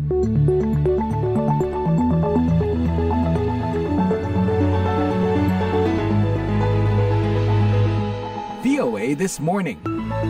VOA This Morning.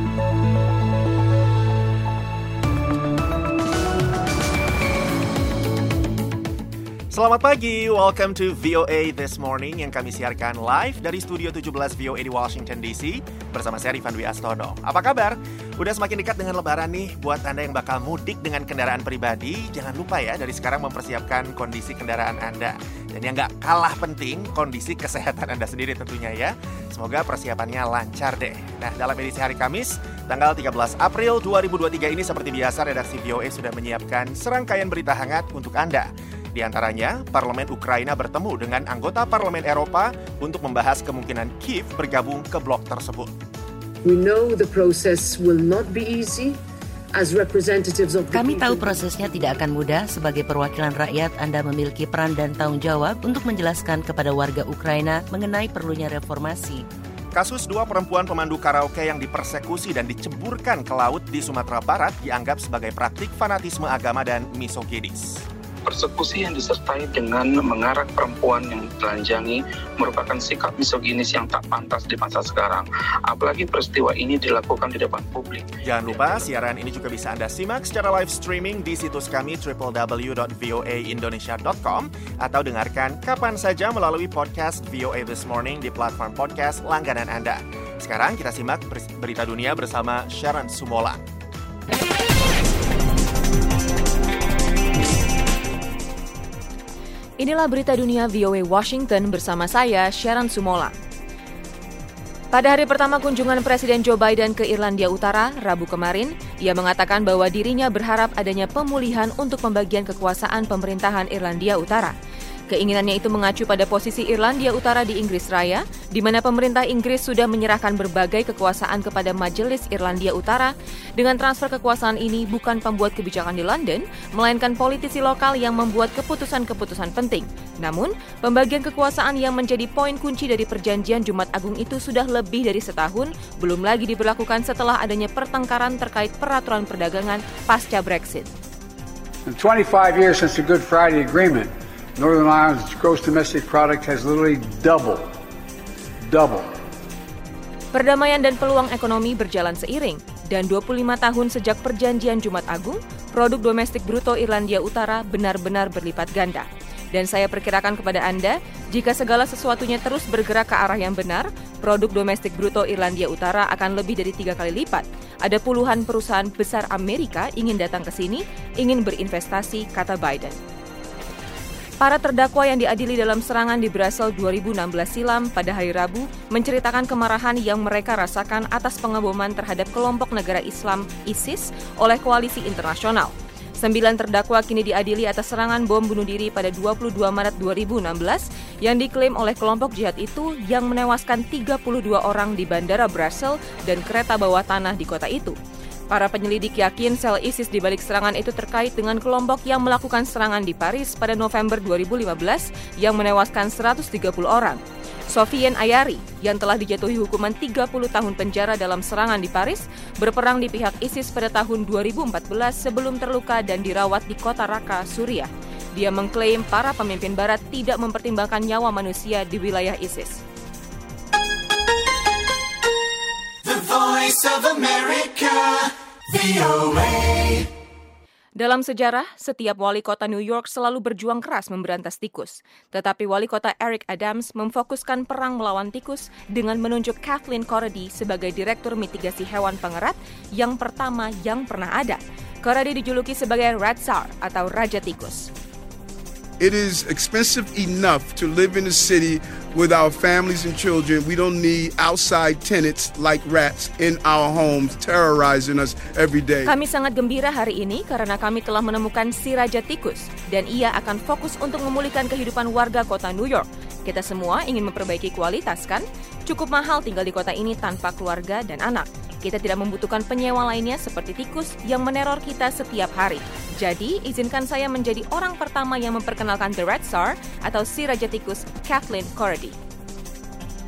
Selamat pagi, welcome to VOA This Morning yang kami siarkan live dari Studio 17 VOA di Washington DC bersama saya Rifan Dwi Astono. Apa kabar? Udah semakin dekat dengan Lebaran nih, buat Anda yang bakal mudik dengan kendaraan pribadi, jangan lupa ya dari sekarang mempersiapkan kondisi kendaraan Anda. Dan yang gak kalah penting, kondisi kesehatan Anda sendiri tentunya ya. Semoga persiapannya lancar deh. Nah, dalam edisi hari Kamis, tanggal 13 April 2023 ini seperti biasa redaksi VOA sudah menyiapkan serangkaian berita hangat untuk Anda. Di antaranya, Parlemen Ukraina bertemu dengan anggota Parlemen Eropa untuk membahas kemungkinan Kyiv bergabung ke blok tersebut. We know the process will not be easy. As representatives of the Kami tahu prosesnya tidak akan mudah. Sebagai perwakilan rakyat, Anda memiliki peran dan tanggung jawab untuk menjelaskan kepada warga Ukraina mengenai perlunya reformasi. Kasus 2 perempuan pemandu karaoke yang dipersekusi dan diceburkan ke laut di Sumatera Barat dianggap sebagai praktik fanatisme agama dan misoginis. Persekusi yang disertai dengan mengarak perempuan yang telanjangi merupakan sikap misoginis yang tak pantas di masa sekarang. Apalagi peristiwa ini dilakukan di depan publik. Jangan lupa, siaran ini juga bisa Anda simak secara live streaming di situs kami www.voaindonesia.com atau dengarkan kapan saja melalui podcast VOA This Morning di platform podcast langganan Anda. Sekarang kita simak berita dunia bersama Sharon Sumolang. Inilah berita dunia VOA Washington bersama saya, Sharon Sumolang. Pada hari pertama kunjungan Presiden Joe Biden ke Irlandia Utara, Rabu kemarin, ia mengatakan bahwa dirinya berharap adanya pemulihan untuk pembagian kekuasaan pemerintahan Irlandia Utara. Keinginannya itu mengacu pada posisi Irlandia Utara di Inggris Raya, di mana pemerintah Inggris sudah menyerahkan berbagai kekuasaan kepada Majelis Irlandia Utara. Dengan transfer kekuasaan ini bukan pembuat kebijakan di London, melainkan politisi lokal yang membuat keputusan-keputusan penting. Namun, pembagian kekuasaan yang menjadi poin kunci dari perjanjian Jumat Agung itu sudah lebih dari setahun, belum lagi diberlakukan setelah adanya pertengkaran terkait peraturan perdagangan pasca Brexit. In 25 years since the Good Friday Agreement, Northern Ireland's gross domestic product has literally doubled. Perdamaian dan peluang ekonomi berjalan seiring, dan 25 tahun sejak perjanjian Jumat Agung, produk domestik bruto Irlandia Utara benar-benar berlipat ganda. Dan saya perkirakan kepada Anda, jika segala sesuatunya terus bergerak ke arah yang benar, produk domestik bruto Irlandia Utara akan lebih dari 3 kali lipat. Ada puluhan perusahaan besar Amerika ingin datang ke sini, ingin berinvestasi, kata Biden. Para terdakwa yang diadili dalam serangan di Brasil 2016 silam pada hari Rabu menceritakan kemarahan yang mereka rasakan atas pengeboman terhadap kelompok negara Islam ISIS oleh koalisi internasional. 9 terdakwa kini diadili atas serangan bom bunuh diri pada 22 Maret 2016 yang diklaim oleh kelompok jihad itu yang menewaskan 32 orang di bandara Brasil dan kereta bawah tanah di kota itu. Para penyelidik yakin sel ISIS di balik serangan itu terkait dengan kelompok yang melakukan serangan di Paris pada November 2015 yang menewaskan 130 orang. Sofian Ayari, yang telah dijatuhi hukuman 30 tahun penjara dalam serangan di Paris, berperang di pihak ISIS pada tahun 2014 sebelum terluka dan dirawat di kota Raqqa, Suriah. Dia mengklaim para pemimpin barat tidak mempertimbangkan nyawa manusia di wilayah ISIS. The Voice of America, VOA. Dalam sejarah, setiap wali kota New York selalu berjuang keras memberantas tikus. Tetapi wali kota Eric Adams memfokuskan perang melawan tikus dengan menunjuk Kathleen Corradi sebagai direktur mitigasi hewan pengerat yang pertama yang pernah ada. Corradi dijuluki sebagai Rat Tsar atau Raja Tikus. It is expensive enough to live in the city with our families and children. We don't need outside tenants like rats in our homes terrorizing us every day. Kami sangat gembira hari ini karena kami telah menemukan si Raja Tikus dan ia akan fokus untuk memulihkan kehidupan warga kota New York. Kita semua ingin memperbaiki kualitas, kan? Cukup mahal tinggal di kota ini tanpa keluarga dan anak. Kita tidak membutuhkan penyewa lainnya seperti tikus yang meneror kita setiap hari. Jadi, izinkan saya menjadi orang pertama yang memperkenalkan The Rat Tsar atau si Raja Tikus, Kathleen Corradi.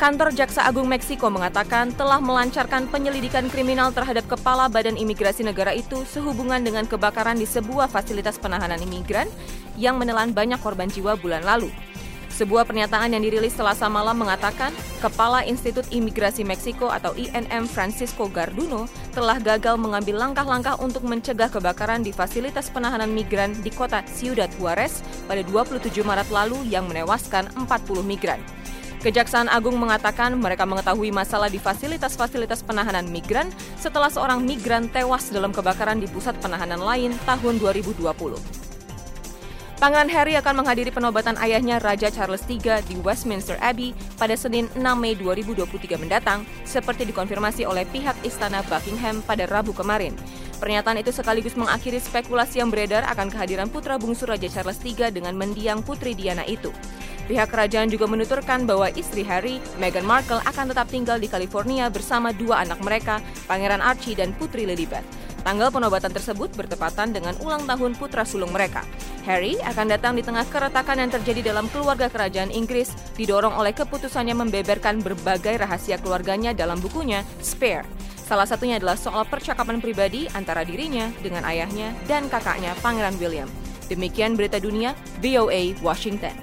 Kantor Jaksa Agung Meksiko mengatakan telah melancarkan penyelidikan kriminal terhadap Kepala Badan Imigrasi negara itu sehubungan dengan kebakaran di sebuah fasilitas penahanan imigran yang menelan banyak korban jiwa bulan lalu. Sebuah pernyataan yang dirilis Selasa malam mengatakan Kepala Institut Imigrasi Meksiko atau INM Francisco Garduno telah gagal mengambil langkah-langkah untuk mencegah kebakaran di fasilitas penahanan migran di kota Ciudad Juarez pada 27 Maret lalu yang menewaskan 40 migran. Kejaksaan Agung mengatakan mereka mengetahui masalah di fasilitas-fasilitas penahanan migran setelah seorang migran tewas dalam kebakaran di pusat penahanan lain tahun 2020. Pangeran Harry akan menghadiri penobatan ayahnya Raja Charles III di Westminster Abbey pada Senin 6 Mei 2023 mendatang, seperti dikonfirmasi oleh pihak Istana Buckingham pada Rabu kemarin. Pernyataan itu sekaligus mengakhiri spekulasi yang beredar akan kehadiran putra bungsu Raja Charles III dengan mendiang Putri Diana itu. Pihak kerajaan juga menuturkan bahwa istri Harry, Meghan Markle, akan tetap tinggal di California bersama dua anak mereka, Pangeran Archie dan Putri Lilibet. Tanggal penobatan tersebut bertepatan dengan ulang tahun putra sulung mereka. Harry akan datang di tengah keretakan yang terjadi dalam keluarga kerajaan Inggris, didorong oleh keputusannya membeberkan berbagai rahasia keluarganya dalam bukunya Spare. Salah satunya adalah soal percakapan pribadi antara dirinya dengan ayahnya dan kakaknya Pangeran William. Demikian berita dunia, VOA Washington.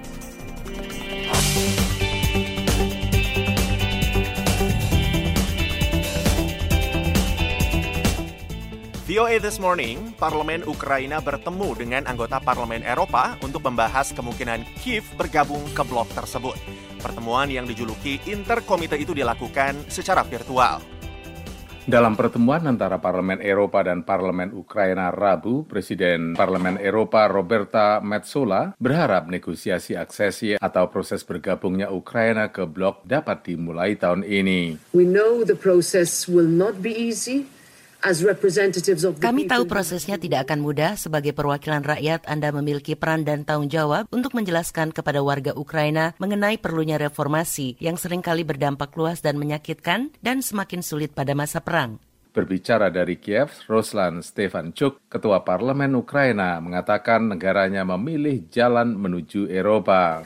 VOA This Morning, Parlemen Ukraina bertemu dengan anggota Parlemen Eropa untuk membahas kemungkinan Kiev bergabung ke blok tersebut. Pertemuan yang dijuluki Interkomite itu dilakukan secara virtual. Dalam pertemuan antara Parlemen Eropa dan Parlemen Ukraina Rabu, Presiden Parlemen Eropa Roberta Metsola berharap negosiasi aksesi atau proses bergabungnya Ukraina ke blok dapat dimulai tahun ini. We know the process will not be easy. Kami tahu prosesnya tidak akan mudah. Sebagai perwakilan rakyat, Anda memiliki peran dan tanggung jawab untuk menjelaskan kepada warga Ukraina mengenai perlunya reformasi yang seringkali berdampak luas dan menyakitkan dan semakin sulit pada masa perang. Berbicara dari Kiev, Ruslan Stefanchuk, Ketua Parlemen Ukraina, mengatakan negaranya memilih jalan menuju Eropa.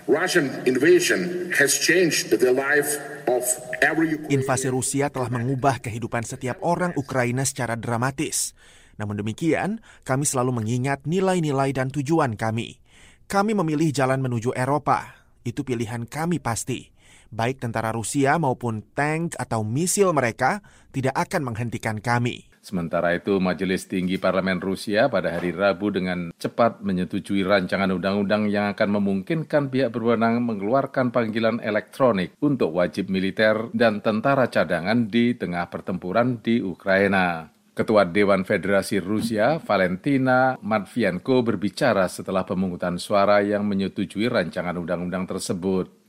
Invasi Rusia telah mengubah kehidupan setiap orang Ukraina secara dramatis. Namun demikian, kami selalu mengingat nilai-nilai dan tujuan kami. Kami memilih jalan menuju Eropa. Itu pilihan kami pasti. Baik tentara Rusia maupun tank atau misil mereka tidak akan menghentikan kami. Sementara itu, Majelis Tinggi Parlemen Rusia pada hari Rabu dengan cepat menyetujui rancangan undang-undang yang akan memungkinkan pihak berwenang mengeluarkan panggilan elektronik untuk wajib militer dan tentara cadangan di tengah pertempuran di Ukraina. Ketua Dewan Federasi Rusia, Valentina Matvienko, berbicara setelah pemungutan suara yang menyetujui rancangan undang-undang tersebut.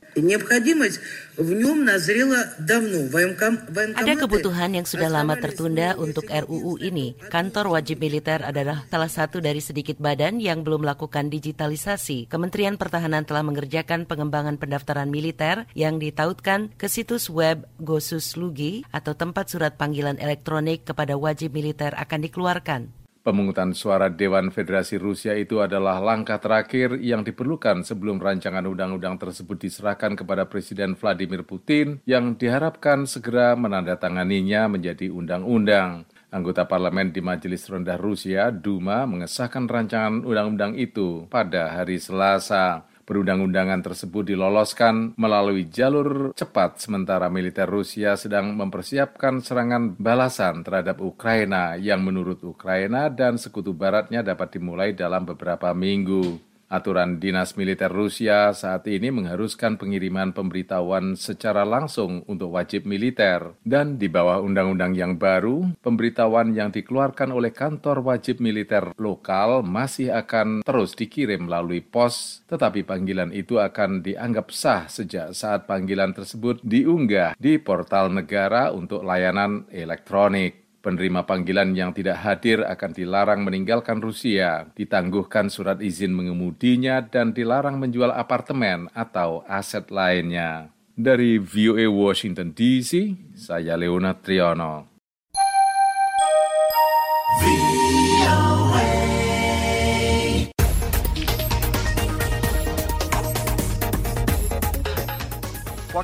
Ada kebutuhan yang sudah lama tertunda untuk RUU ini. Kantor wajib militer adalah salah satu dari sedikit badan yang belum melakukan digitalisasi. Kementerian Pertahanan telah mengerjakan pengembangan pendaftaran militer yang ditautkan ke situs web Gosuslugi atau tempat surat panggilan elektronik kepada wajib militer akan dikeluarkan. Pemungutan suara Dewan Federasi Rusia itu adalah langkah terakhir yang diperlukan sebelum rancangan undang-undang tersebut diserahkan kepada Presiden Vladimir Putin yang diharapkan segera menandatanganinya menjadi undang-undang. Anggota parlemen di Majelis Rendah Rusia, Duma, mengesahkan rancangan undang-undang itu pada hari Selasa. Perundang-undangan tersebut diloloskan melalui jalur cepat sementara militer Rusia sedang mempersiapkan serangan balasan terhadap Ukraina yang menurut Ukraina dan sekutu baratnya dapat dimulai dalam beberapa minggu. Aturan Dinas Militer Rusia saat ini mengharuskan pengiriman pemberitahuan secara langsung untuk wajib militer. Dan di bawah undang-undang yang baru, pemberitahuan yang dikeluarkan oleh kantor wajib militer lokal masih akan terus dikirim melalui pos, tetapi panggilan itu akan dianggap sah sejak saat panggilan tersebut diunggah di portal negara untuk layanan elektronik. Penerima panggilan yang tidak hadir akan dilarang meninggalkan Rusia, ditangguhkan surat izin mengemudinya, dan dilarang menjual apartemen atau aset lainnya. Dari VOA Washington DC, saya Leonard Triono.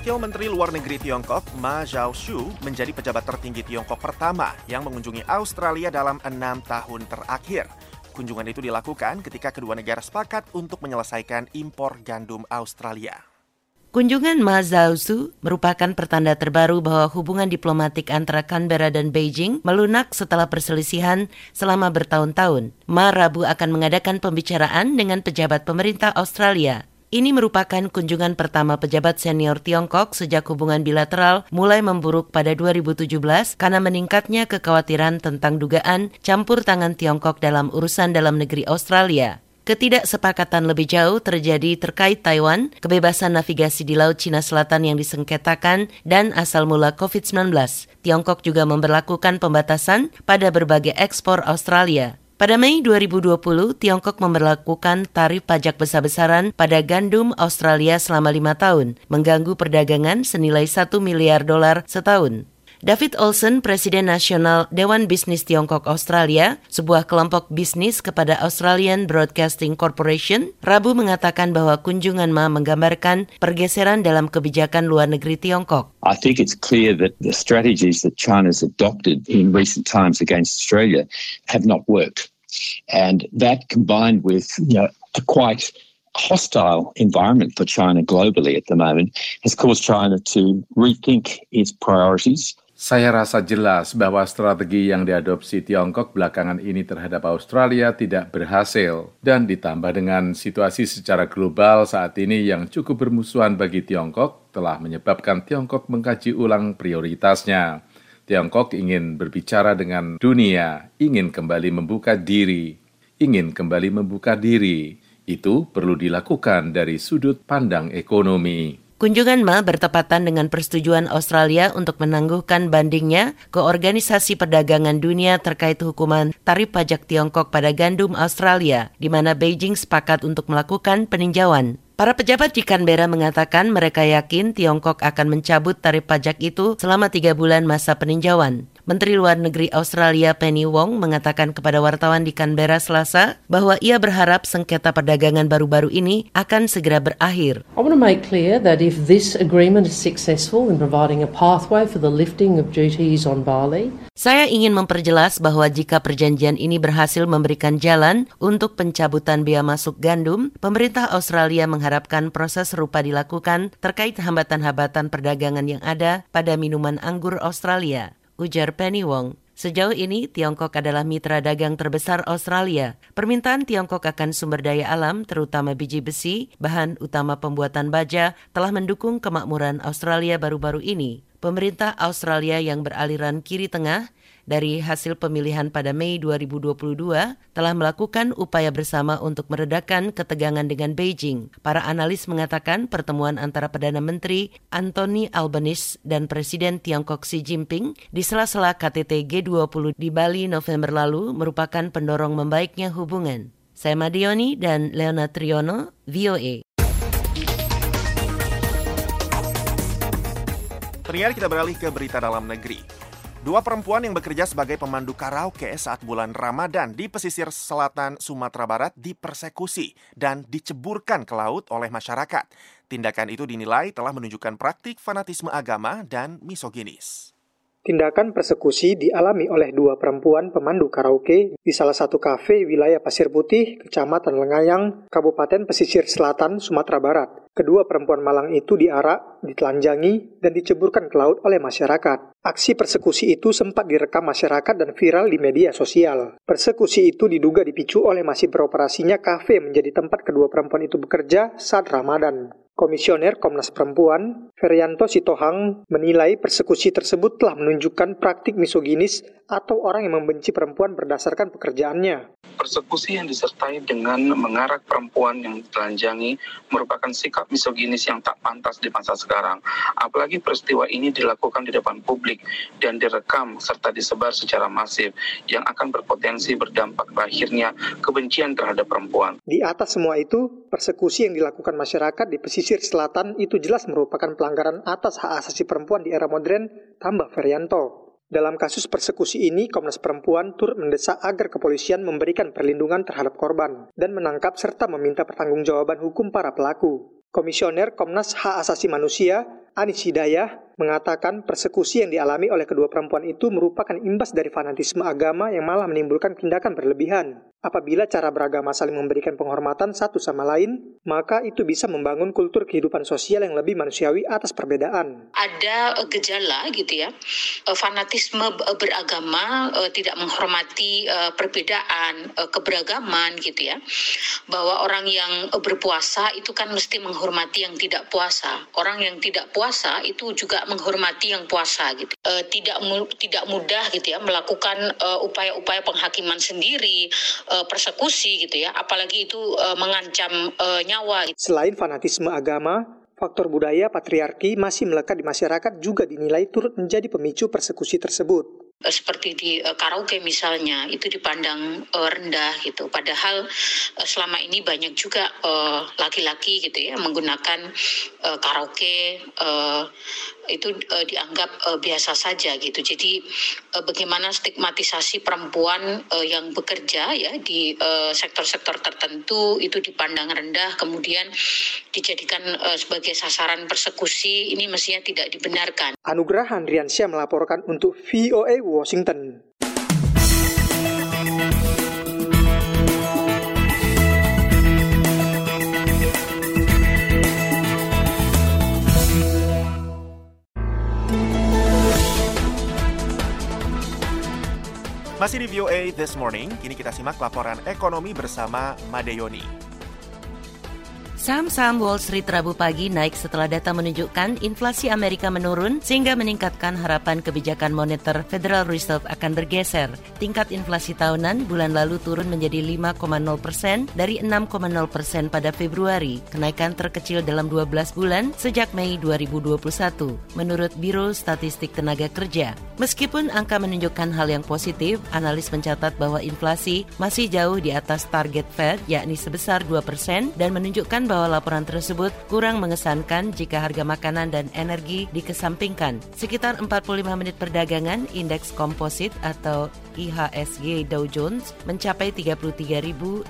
Wakil Menteri Luar Negeri Tiongkok, Ma Zhaoshu, menjadi pejabat tertinggi Tiongkok pertama yang mengunjungi Australia dalam 6 tahun terakhir. Kunjungan itu dilakukan ketika kedua negara sepakat untuk menyelesaikan impor gandum Australia. Kunjungan Ma Zhaoshu merupakan pertanda terbaru bahwa hubungan diplomatik antara Canberra dan Beijing melunak setelah perselisihan selama bertahun-tahun. Ma Rabu akan mengadakan pembicaraan dengan pejabat pemerintah Australia. Ini merupakan kunjungan pertama pejabat senior Tiongkok sejak hubungan bilateral mulai memburuk pada 2017 karena meningkatnya kekhawatiran tentang dugaan campur tangan Tiongkok dalam urusan dalam negeri Australia. Ketidaksepakatan lebih jauh terjadi terkait Taiwan, kebebasan navigasi di Laut Cina Selatan yang disengketakan, dan asal mula COVID-19. Tiongkok juga memberlakukan pembatasan pada berbagai ekspor Australia. Pada Mei 2020, Tiongkok memberlakukan tarif pajak besar-besaran pada gandum Australia selama 5 tahun, mengganggu perdagangan senilai $1 miliar setahun. David Olsen, Presiden Nasional Dewan Bisnis Tiongkok Australia, sebuah kelompok bisnis kepada Australian Broadcasting Corporation, Rabu mengatakan bahwa kunjungan Ma menggambarkan pergeseran dalam kebijakan luar negeri Tiongkok. I think it's clear that the strategies that China's adopted in recent times against Australia have not worked. And that combined with, a quite hostile environment for China globally at the moment has caused China to rethink its priorities. Saya rasa jelas bahwa strategi yang diadopsi Tiongkok belakangan ini terhadap Australia tidak berhasil. Dan ditambah dengan situasi secara global saat ini yang cukup bermusuhan bagi Tiongkok telah menyebabkan Tiongkok mengkaji ulang prioritasnya. Tiongkok ingin berbicara dengan dunia, ingin kembali membuka diri. Itu perlu dilakukan dari sudut pandang ekonomi. Kunjungan Ma bertepatan dengan persetujuan Australia untuk menangguhkan bandingnya ke Organisasi Perdagangan Dunia terkait hukuman tarif pajak Tiongkok pada gandum Australia, di mana Beijing sepakat untuk melakukan peninjauan. Para pejabat di Canberra mengatakan mereka yakin Tiongkok akan mencabut tarif pajak itu selama 3 bulan masa peninjauan. Menteri Luar Negeri Australia Penny Wong mengatakan kepada wartawan di Canberra Selasa bahwa ia berharap sengketa perdagangan baru-baru ini akan segera berakhir. I want to make clear that if this agreement is successful in providing a pathway for the lifting of duties on barley, saya ingin memperjelas bahwa jika perjanjian ini berhasil memberikan jalan untuk pencabutan bea masuk gandum, pemerintah Australia mengharapkan proses serupa dilakukan terkait hambatan-hambatan perdagangan yang ada pada minuman anggur Australia. Ujar Penny Wong. Sejauh ini, Tiongkok adalah mitra dagang terbesar Australia. Permintaan Tiongkok akan sumber daya alam, terutama biji besi, bahan utama pembuatan baja, telah mendukung kemakmuran Australia baru-baru ini. Pemerintah Australia yang beraliran kiri tengah dari hasil pemilihan pada Mei 2022 telah melakukan upaya bersama untuk meredakan ketegangan dengan Beijing. Para analis mengatakan pertemuan antara Perdana Menteri Anthony Albanese dan Presiden Tiongkok Xi Jinping di sela-sela KTT G20 di Bali November lalu merupakan pendorong membaiknya hubungan. Saya Madioni dan Leona Triono, VOA. Ternyata kita beralih ke berita dalam negeri. 2 perempuan yang bekerja sebagai pemandu karaoke saat bulan Ramadan di pesisir selatan Sumatera Barat dipersekusi dan diceburkan ke laut oleh masyarakat. Tindakan itu dinilai telah menunjukkan praktik fanatisme agama dan misoginis. Tindakan persekusi dialami oleh 2 perempuan pemandu karaoke di salah satu kafe wilayah Pasir Putih, Kecamatan Lengayang, Kabupaten Pesisir Selatan, Sumatera Barat. Kedua perempuan malang itu diarak, ditelanjangi, dan diceburkan ke laut oleh masyarakat. Aksi persekusi itu sempat direkam masyarakat dan viral di media sosial. Persekusi itu diduga dipicu oleh masih beroperasinya kafe menjadi tempat kedua perempuan itu bekerja saat Ramadan. Komisioner Komnas Perempuan, Ferianto Sitohang, menilai persekusi tersebut telah menunjukkan praktik misoginis atau orang yang membenci perempuan berdasarkan pekerjaannya. Persekusi yang disertai dengan mengarak perempuan yang ditelanjangi merupakan sikap misoginis yang tak pantas di masa sekarang. Apalagi peristiwa ini dilakukan di depan publik dan direkam serta disebar secara masif yang akan berpotensi berdampak berakhirnya kebencian terhadap perempuan. Di atas semua itu, persekusi yang dilakukan masyarakat di pesisir selatan itu jelas merupakan pelanggaran atas hak asasi perempuan di era modern, tambah Ferianto. Dalam kasus persekusi ini, Komnas Perempuan turut mendesak agar kepolisian memberikan perlindungan terhadap korban dan menangkap serta meminta pertanggungjawaban hukum para pelaku. Komisioner Komnas Hak Asasi Manusia, Anis Hidayah, mengatakan persekusi yang dialami oleh kedua perempuan itu merupakan imbas dari fanatisme agama yang malah menimbulkan tindakan berlebihan. Apabila cara beragama saling memberikan penghormatan satu sama lain, maka itu bisa membangun kultur kehidupan sosial yang lebih manusiawi atas perbedaan. Ada gejala gitu ya, fanatisme beragama, tidak menghormati perbedaan, keberagaman gitu ya, bahwa orang yang berpuasa itu kan mesti menghormati yang tidak puasa. Orang yang tidak puasa itu juga menghormati yang puasa gitu. Tidak mudah gitu ya melakukan upaya-upaya penghakiman sendiri, persekusi gitu ya, apalagi itu mengancam nyawa. Selain fanatisme agama, faktor budaya patriarki masih melekat di masyarakat juga dinilai turut menjadi pemicu persekusi tersebut. Seperti di karaoke misalnya, itu dipandang rendah gitu. Padahal selama ini banyak juga laki-laki gitu ya menggunakan karaoke, itu dianggap biasa saja gitu. Jadi bagaimana stigmatisasi perempuan yang bekerja ya di sektor-sektor tertentu itu dipandang rendah, kemudian dijadikan sebagai sasaran persekusi, ini mestinya tidak dibenarkan. Anugrah Handriansyah melaporkan untuk VOA Washington. Masih di VOA This Morning, kini kita simak laporan ekonomi bersama Madeyoni. Saham-saham Wall Street Rabu pagi naik setelah data menunjukkan inflasi Amerika menurun sehingga meningkatkan harapan kebijakan moneter Federal Reserve akan bergeser. Tingkat inflasi tahunan bulan lalu turun menjadi 5,0% dari 6,0% pada Februari, kenaikan terkecil dalam 12 bulan sejak Mei 2021, menurut Biro Statistik Tenaga Kerja. Meskipun angka menunjukkan hal yang positif, analis mencatat bahwa inflasi masih jauh di atas target Fed, yakni sebesar 2%, dan menunjukkan bahwa laporan tersebut kurang mengesankan jika harga makanan dan energi dikesampingkan. Sekitar 45 menit perdagangan, indeks komposit atau IHSG Dow Jones mencapai 33.879,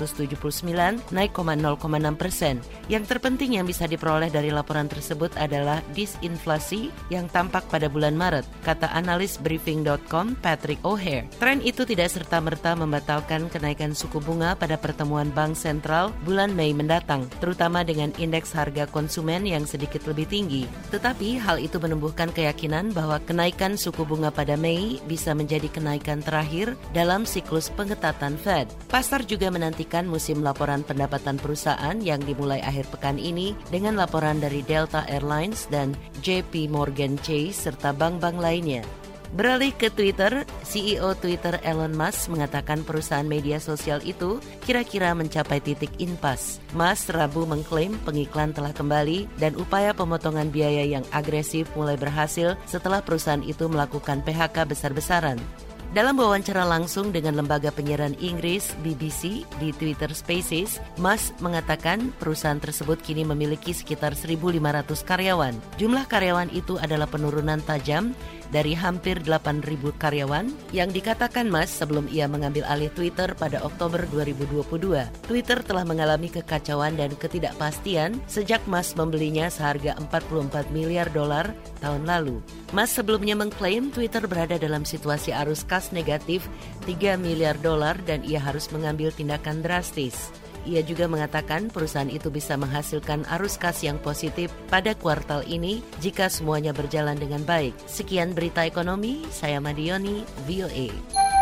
naik 0,6%. Yang terpenting yang bisa diperoleh dari laporan tersebut adalah disinflasi yang tampak pada bulan Maret, kata analis Briefing.com Patrick O'Hare. Tren itu tidak serta-merta membatalkan kenaikan suku bunga pada pertemuan Bank Sentral bulan Mei mendatang, terutama dengan indeks harga konsumen yang sedikit lebih tinggi. Tetapi hal itu menumbuhkan keyakinan bahwa kenaikan suku bunga pada Mei bisa menjadi kenaikan terakhir dalam siklus pengetatan Fed. Pasar juga menantikan musim laporan pendapatan perusahaan yang dimulai akhir pekan ini dengan laporan dari Delta Airlines dan JP Morgan Chase serta bank-bank lainnya. Beralih ke Twitter, CEO Twitter Elon Musk mengatakan perusahaan media sosial itu kira-kira mencapai titik impas. Musk Rabu mengklaim pengiklan telah kembali dan upaya pemotongan biaya yang agresif mulai berhasil setelah perusahaan itu melakukan PHK besar-besaran. Dalam wawancara langsung dengan lembaga penyiaran Inggris BBC di Twitter Spaces, Musk mengatakan perusahaan tersebut kini memiliki sekitar 1.500 karyawan. Jumlah karyawan itu adalah penurunan tajam dari hampir 8.000 karyawan yang dikatakan Musk sebelum ia mengambil alih Twitter pada Oktober 2022. Twitter telah mengalami kekacauan dan ketidakpastian sejak Musk membelinya seharga $44 miliar tahun lalu. Musk sebelumnya mengklaim Twitter berada dalam situasi arus kas negatif $3 miliar dan ia harus mengambil tindakan drastis. Ia juga mengatakan perusahaan itu bisa menghasilkan arus kas yang positif pada kuartal ini jika semuanya berjalan dengan baik. Sekian berita ekonomi, saya Madioni, VOA.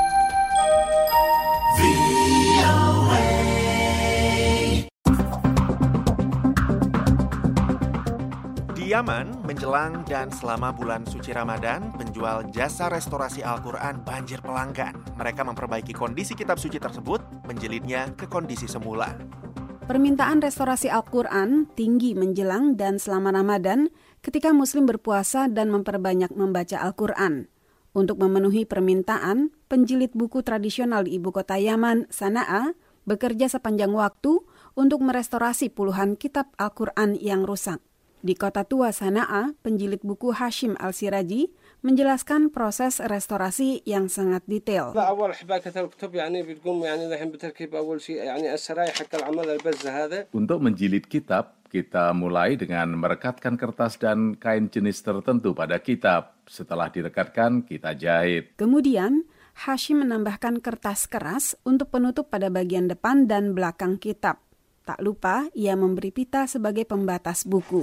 Di Yaman, menjelang dan selama bulan suci Ramadan, penjual jasa restorasi Al-Quran banjir pelanggan. Mereka memperbaiki kondisi kitab suci tersebut, menjilidnya ke kondisi semula. Permintaan restorasi Al-Quran tinggi menjelang dan selama Ramadan ketika Muslim berpuasa dan memperbanyak membaca Al-Quran. Untuk memenuhi permintaan, penjilid buku tradisional di ibu kota Yaman, Sana'a, bekerja sepanjang waktu untuk merestorasi puluhan kitab Al-Quran yang rusak. Di kota tua Sana'a, penjilid buku Hashim Al-Siraji menjelaskan proses restorasi yang sangat detail. Untuk menjilid kitab, kita mulai dengan merekatkan kertas dan kain jenis tertentu pada kitab. Setelah direkatkan, kita jahit. Kemudian, Hashim menambahkan kertas keras untuk penutup pada bagian depan dan belakang kitab. Tak lupa, ia memberi pita sebagai pembatas buku.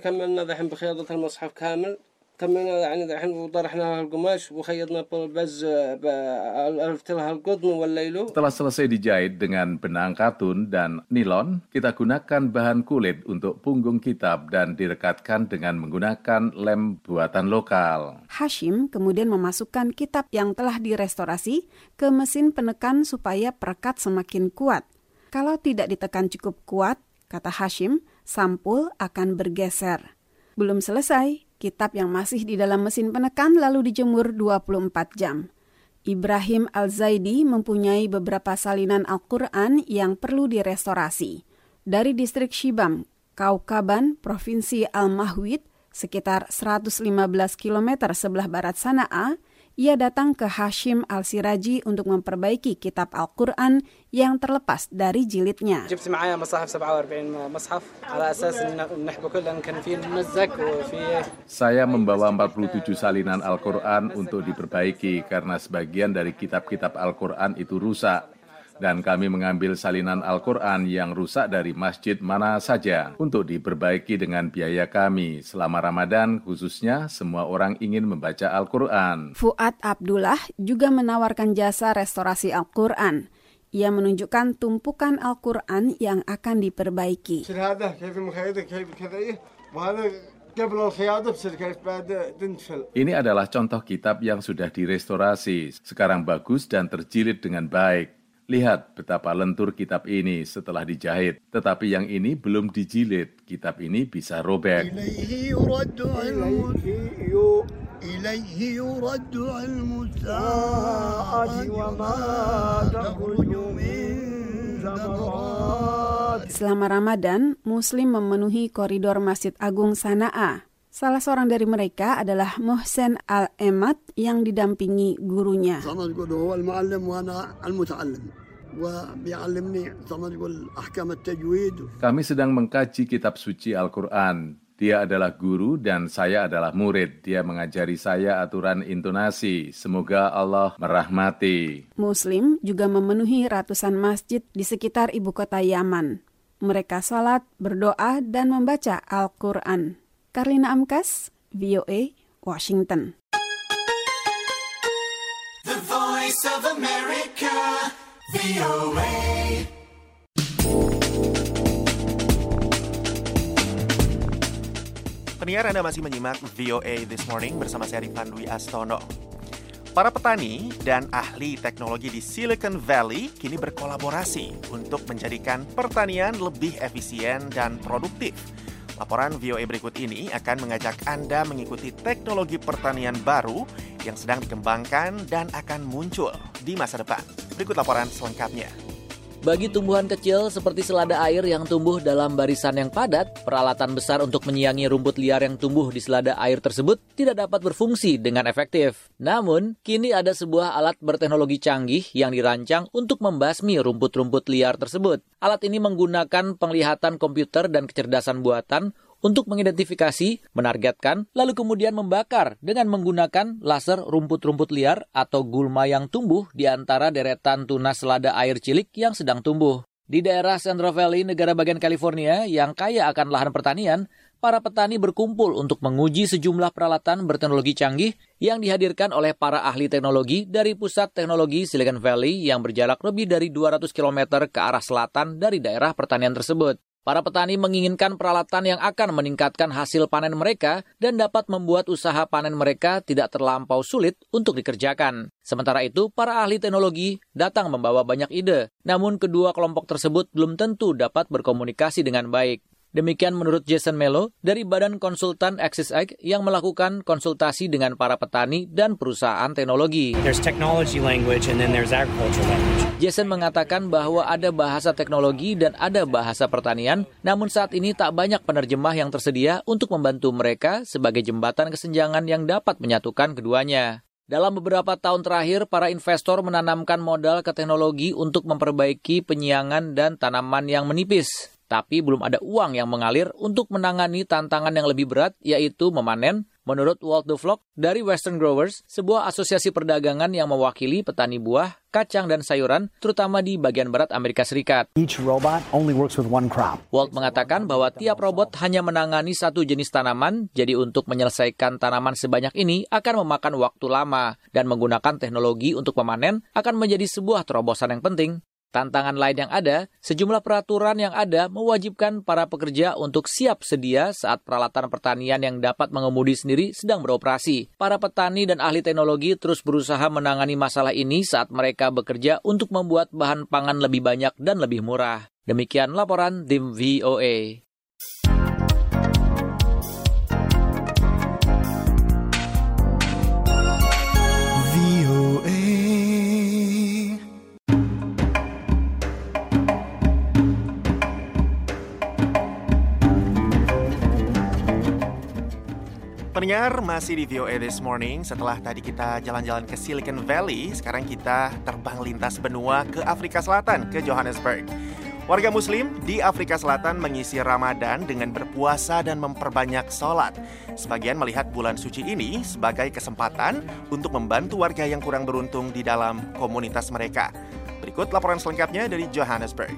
Setelah selesai dijahit dengan benang katun dan nilon, kita gunakan bahan kulit untuk punggung kitab dan direkatkan dengan menggunakan lem buatan lokal. Hashim kemudian memasukkan kitab yang telah direstorasi ke mesin penekan supaya perekat semakin kuat. Kalau tidak ditekan cukup kuat, kata Hashim, sampul akan bergeser. Belum selesai, kitab yang masih di dalam mesin penekan lalu dijemur 24 jam. Ibrahim Al-Zaidi mempunyai beberapa salinan Al-Quran yang perlu direstorasi. Dari distrik Shibam, Kaukaban, Provinsi Al-Mahwid, sekitar 115 km sebelah barat Sana'a, ia datang ke Hashim Al-Siraji untuk memperbaiki kitab Al-Quran yang terlepas dari jilidnya. Saya membawa 47 salinan Al-Quran untuk diperbaiki karena sebagian dari kitab-kitab Al-Quran itu rusak. Dan kami mengambil salinan Al-Quran yang rusak dari masjid mana saja untuk diperbaiki dengan biaya kami. Selama Ramadan khususnya semua orang ingin membaca Al-Quran. Fuad Abdullah juga menawarkan jasa restorasi Al-Quran. Ia menunjukkan tumpukan Al-Quran yang akan diperbaiki. Ini adalah contoh kitab yang sudah direstorasi, sekarang bagus dan terjilid dengan baik. Lihat betapa lentur kitab ini setelah dijahit. Tetapi yang ini belum dijilid. Kitab ini bisa robek. Selama Ramadan, Muslim memenuhi koridor Masjid Agung Sana'a. Salah seorang dari mereka adalah Muhsen Al-Emad yang didampingi gurunya. Kami sedang mengkaji kitab suci Al-Quran. Dia adalah guru dan saya adalah murid. Dia mengajari saya aturan intonasi. Semoga Allah merahmati. Muslim juga memenuhi ratusan masjid di sekitar ibu kota Yaman. Mereka salat, berdoa, dan membaca Al-Quran. Karlina Amkas, VOA, Washington. The Voice of America, VOA. Pendengar, Anda masih menyimak VOA This Morning bersama saya Rifan Dwi Astono. Para petani dan ahli teknologi di Silicon Valley kini berkolaborasi untuk menjadikan pertanian lebih efisien dan produktif. Laporan VOA berikut ini akan mengajak Anda mengikuti teknologi pertanian baru yang sedang dikembangkan dan akan muncul di masa depan. Berikut laporan selengkapnya. Bagi tumbuhan kecil seperti selada air yang tumbuh dalam barisan yang padat, peralatan besar untuk menyiangi rumput liar yang tumbuh di selada air tersebut tidak dapat berfungsi dengan efektif. Namun, kini ada sebuah alat berteknologi canggih yang dirancang untuk membasmi rumput-rumput liar tersebut. Alat ini menggunakan penglihatan komputer dan kecerdasan buatan untuk mengidentifikasi, menargetkan, lalu kemudian membakar dengan menggunakan laser rumput-rumput liar atau gulma yang tumbuh di antara deretan tunas selada air cilik yang sedang tumbuh. Di daerah Central Valley, negara bagian California yang kaya akan lahan pertanian, para petani berkumpul untuk menguji sejumlah peralatan berteknologi canggih yang dihadirkan oleh para ahli teknologi dari pusat teknologi Silicon Valley yang berjarak lebih dari 200 km ke arah selatan dari daerah pertanian tersebut. Para petani menginginkan peralatan yang akan meningkatkan hasil panen mereka dan dapat membuat usaha panen mereka tidak terlampau sulit untuk dikerjakan. Sementara itu, para ahli teknologi datang membawa banyak ide. Namun kedua kelompok tersebut belum tentu dapat berkomunikasi dengan baik. Demikian menurut Jason Mello dari Badan Konsultan Axis Ag yang melakukan konsultasi dengan para petani dan perusahaan teknologi. There's technology language and then there's agriculture language. Jason mengatakan bahwa ada bahasa teknologi dan ada bahasa pertanian, namun saat ini tak banyak penerjemah yang tersedia untuk membantu mereka sebagai jembatan kesenjangan yang dapat menyatukan keduanya. Dalam beberapa tahun terakhir, para investor menanamkan modal ke teknologi untuk memperbaiki penyiangan dan tanaman yang menipis. Tapi belum ada uang yang mengalir untuk menangani tantangan yang lebih berat, yaitu memanen. Menurut Walt DeVlog dari Western Growers, sebuah asosiasi perdagangan yang mewakili petani buah, kacang, dan sayuran, terutama di bagian barat Amerika Serikat. Each robot only works with one crop. Walt mengatakan bahwa tiap robot hanya menangani satu jenis tanaman, jadi untuk menyelesaikan tanaman sebanyak ini akan memakan waktu lama, dan menggunakan teknologi untuk memanen akan menjadi sebuah terobosan yang penting. Tantangan lain yang ada, sejumlah peraturan yang ada mewajibkan para pekerja untuk siap sedia saat peralatan pertanian yang dapat mengemudi sendiri sedang beroperasi. Para petani dan ahli teknologi terus berusaha menangani masalah ini saat mereka bekerja untuk membuat bahan pangan lebih banyak dan lebih murah. Demikian laporan tim VOA. Pendengar, masih di VOA This Morning. Setelah tadi kita jalan-jalan ke Silicon Valley, sekarang kita terbang lintas benua ke Afrika Selatan, ke Johannesburg. Warga Muslim di Afrika Selatan mengisi Ramadan dengan berpuasa dan memperbanyak sholat. Sebagian melihat bulan suci ini sebagai kesempatan untuk membantu warga yang kurang beruntung di dalam komunitas mereka. Berikut laporan selengkapnya dari Johannesburg.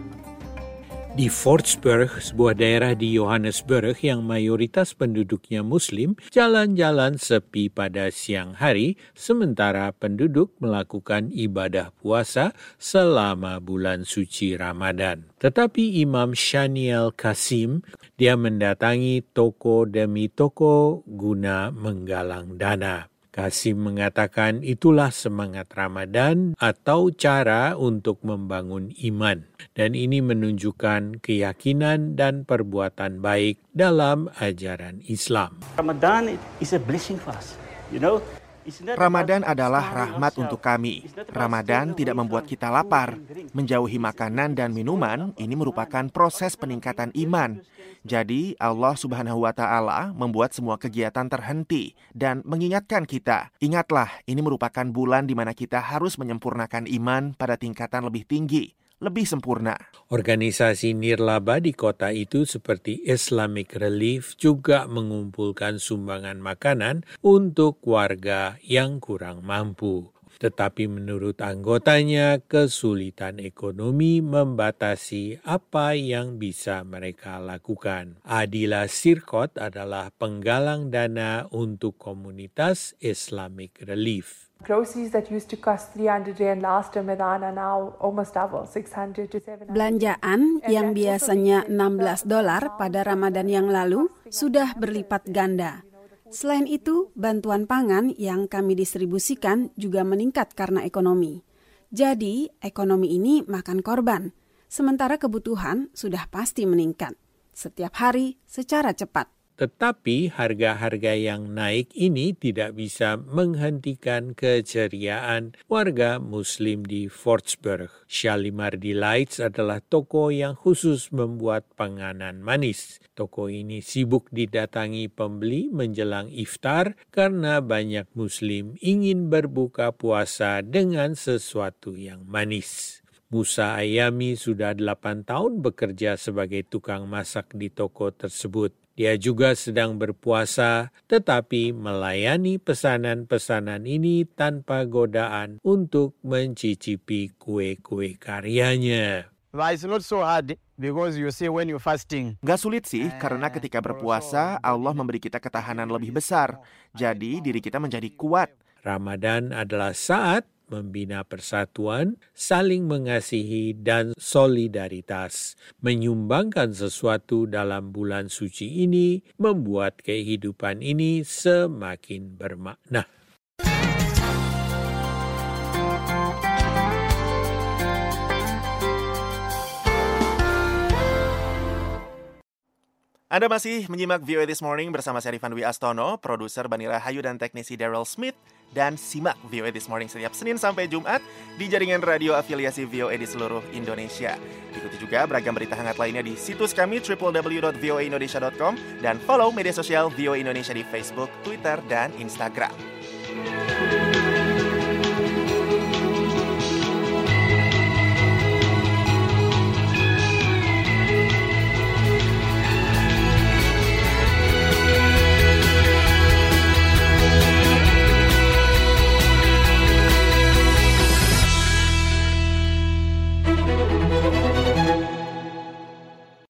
Di Fortsburg, sebuah daerah di Johannesburg yang mayoritas penduduknya Muslim, jalan-jalan sepi pada siang hari, sementara penduduk melakukan ibadah puasa selama bulan suci Ramadan. Tetapi Imam Shaniel Kasim, dia mendatangi toko demi toko guna menggalang dana. Kasim mengatakan itulah semangat Ramadan atau cara untuk membangun iman. Dan ini menunjukkan keyakinan dan perbuatan baik dalam ajaran Islam. Ramadan is a blessing for us, you know. Ramadan adalah rahmat untuk kami. Ramadan tidak membuat kita lapar. Menjauhi makanan dan minuman, ini merupakan proses peningkatan iman. Jadi Allah Subhanahu wa Ta'ala membuat semua kegiatan terhenti dan mengingatkan kita, ingatlah ini merupakan bulan di mana kita harus menyempurnakan iman pada tingkatan lebih tinggi, lebih sempurna. Organisasi nirlaba di kota itu seperti Islamic Relief juga mengumpulkan sumbangan makanan untuk warga yang kurang mampu. Tetapi menurut anggotanya, kesulitan ekonomi membatasi apa yang bisa mereka lakukan. Adila Sirkot adalah penggalang dana untuk komunitas Islamic Relief. Groceries that used to cost 300 rand last Ramadan are now almost double, 600 to 700. Belanjaan yang biasanya $16 pada Ramadan yang lalu sudah berlipat ganda. Selain itu, bantuan pangan yang kami distribusikan juga meningkat karena ekonomi. Jadi, ekonomi ini makan korban, sementara kebutuhan sudah pasti meningkat setiap hari secara cepat. Tetapi harga-harga yang naik ini tidak bisa menghentikan keceriaan warga Muslim di Fortsburg. Shalimar Delights adalah toko yang khusus membuat panganan manis. Toko ini sibuk didatangi pembeli menjelang iftar karena banyak Muslim ingin berbuka puasa dengan sesuatu yang manis. Musa Ayami sudah 8 tahun bekerja sebagai tukang masak di toko tersebut. Dia juga sedang berpuasa, tetapi melayani pesanan-pesanan ini tanpa godaan untuk mencicipi kue-kue karyanya. It's not so hard because you see when you're fasting. Gak sulit sih, karena ketika berpuasa, Allah memberi kita ketahanan lebih besar. Jadi diri kita menjadi kuat. Ramadan adalah saat membina persatuan, saling mengasihi, dan solidaritas. Menyumbangkan sesuatu dalam bulan suci ini membuat kehidupan ini semakin bermakna. Anda masih menyimak VOA This Morning bersama saya Rifan Dwi Astono, produser Bani Rahayu dan teknisi Daryl Smith. Dan simak VOA This Morning setiap Senin sampai Jumat di jaringan radio afiliasi VOA di seluruh Indonesia. Ikuti juga beragam berita hangat lainnya di situs kami www.voaindonesia.com dan follow media sosial VOA Indonesia di Facebook, Twitter, dan Instagram.